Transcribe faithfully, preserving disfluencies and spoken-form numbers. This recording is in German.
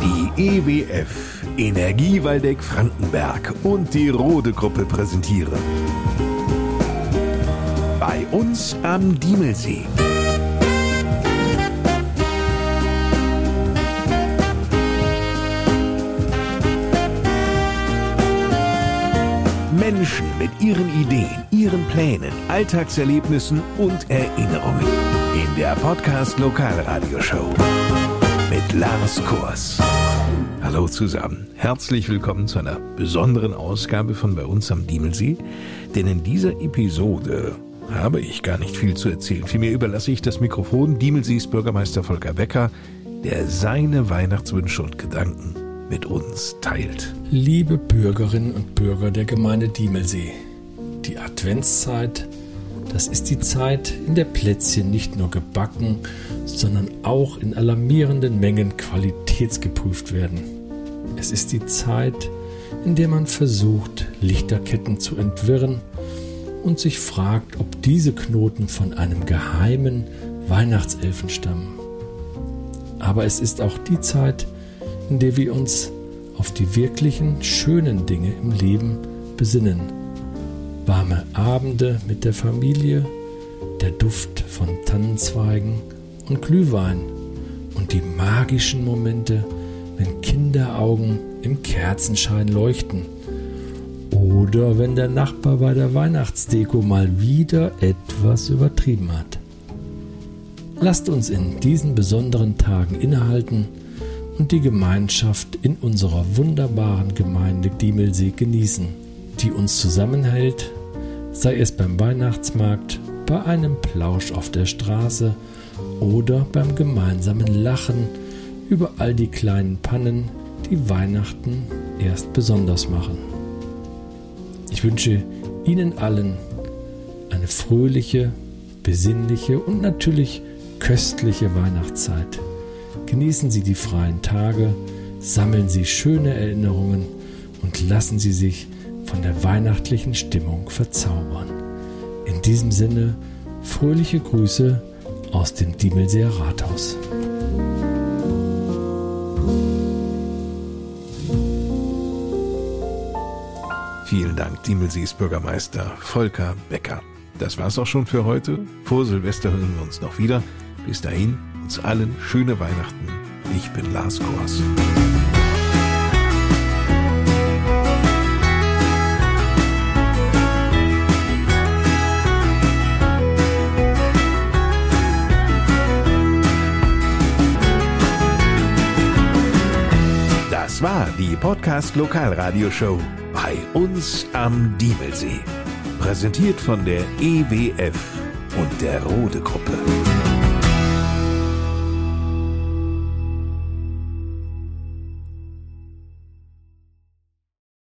Die E W F, Energie Waldeck-Frankenberg und die Rode Gruppe präsentieren. Bei uns am Diemelsee. Menschen mit ihren Ideen, ihren Plänen, Alltagserlebnissen und Erinnerungen. In der Podcast Lokalradioshow mit Lars Kors. Hallo zusammen, herzlich willkommen zu einer besonderen Ausgabe von Bei uns am Diemelsee. Denn in dieser Episode habe ich gar nicht viel zu erzählen. Vielmehr überlasse ich das Mikrofon Diemelsees Bürgermeister Volker Becker, der seine Weihnachtswünsche und Gedanken mit uns teilt. Liebe Bürgerinnen und Bürger der Gemeinde Diemelsee, die Adventszeit, das ist die Zeit, in der Plätzchen nicht nur gebacken, sondern auch in alarmierenden Mengen qualitätsgeprüft werden. Es ist die Zeit, in der man versucht, Lichterketten zu entwirren und sich fragt, ob diese Knoten von einem geheimen Weihnachtselfen stammen. Aber es ist auch die Zeit, in der wir uns auf die wirklichen, schönen Dinge im Leben besinnen. Warme Abende mit der Familie, der Duft von Tannenzweigen und Glühwein und die magischen Momente, wenn Kinderaugen im Kerzenschein leuchten oder wenn der Nachbar bei der Weihnachtsdeko mal wieder etwas übertrieben hat. Lasst uns in diesen besonderen Tagen innehalten und die Gemeinschaft in unserer wunderbaren Gemeinde Diemelsee genießen, die uns zusammenhält, sei es beim Weihnachtsmarkt, bei einem Plausch auf der Straße oder beim gemeinsamen Lachen über all die kleinen Pannen, die Weihnachten erst besonders machen. Ich wünsche Ihnen allen eine fröhliche, besinnliche und natürlich köstliche Weihnachtszeit. Genießen Sie die freien Tage, sammeln Sie schöne Erinnerungen und lassen Sie sich von der weihnachtlichen Stimmung verzaubern. In diesem Sinne, fröhliche Grüße aus dem Diemelseer Rathaus. Vielen Dank, Diemelsees Bürgermeister Volker Becker. Das war's auch schon für heute. Vor Silvester hören wir uns noch wieder. Bis dahin, uns allen schöne Weihnachten. Ich bin Lars Kors. Das war die Podcast Lokalradioshow bei uns am Diemelsee. Präsentiert von der E W F und der Rode Gruppe.